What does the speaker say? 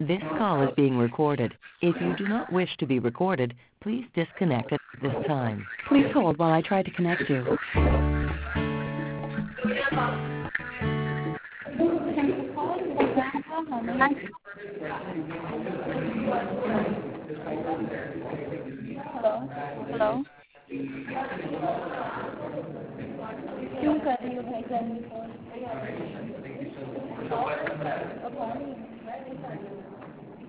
This call is being recorded. If you do not wish to be recorded, please disconnect at this time. Please hold while I try to connect you. Hello क्यों कर रही हो भाई जान phone